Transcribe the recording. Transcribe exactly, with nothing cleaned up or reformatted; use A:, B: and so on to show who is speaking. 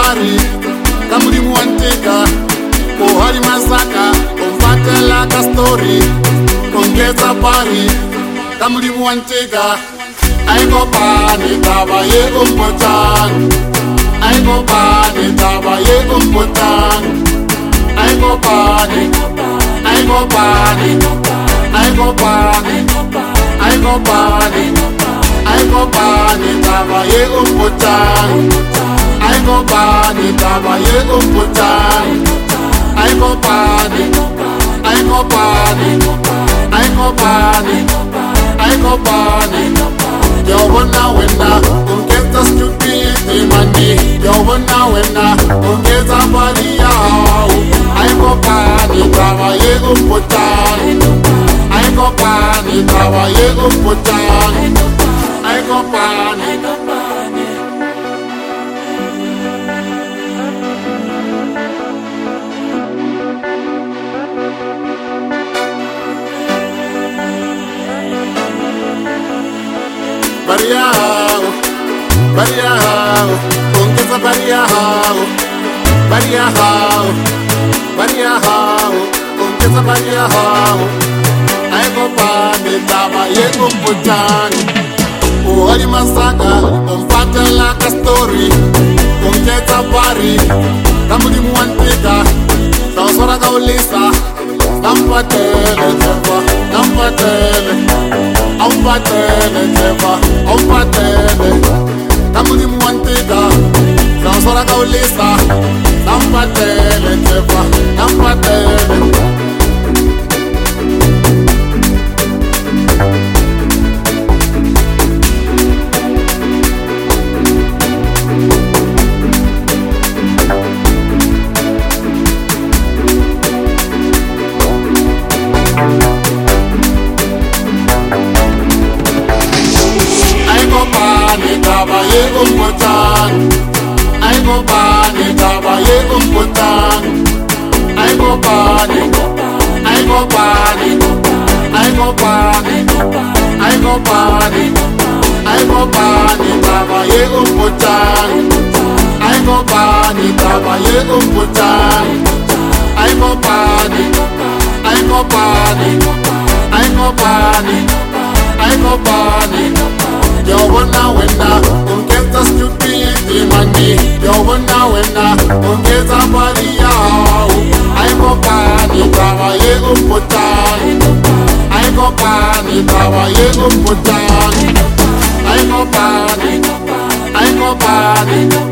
A: pari Kamurimu Antega Kohari Masaka Umfatela ka story Kongeza pari Kamurimu Antega Aiko pani taba ye umpotan Aiko pani taba ye umpotan Aiko pani Aiko pani Aiko pani Aiko pani Aiko pani taba ye umpotan Aiko pani taba ye umpotan Aiko pani Aiko pani Aiko pani Aiko pani Yo wanna winna ungeza stupid money Yo wanna winna ungeza bali yao Aiko pani taba ye umpotan Aiko pani taba ye umpotan Aiko pani Bariao, bariao, ongeza bariao, bariao, bariao, ongeza bariao. Aiko pani taba ye umpotan Uhari Masaka, umfatela ka story Ongeza pari, Kamurimu Antega Sausora kaulisa, nampatele tefa, nampatele Ampatele tefa, ampatele Kamurimu Antega Sausora kaulisa, nampatele tefa, nampatele Taba ye umpotan Aiko pani taba ye umpotan Aiko pani Aiko pani Aiko pani Aiko pani Aiko pani taba ye umpotan Aiko pani taba ye umpotan Aiko pani Aiko pani Aiko pani Aiko pani Yo wanna winna, ungeza stupid money Yo wanna winna, ungeza bali yao Aiko pani taba ye umpotan Aiko pani taba ye umpotan Aiko pani, Aiko pani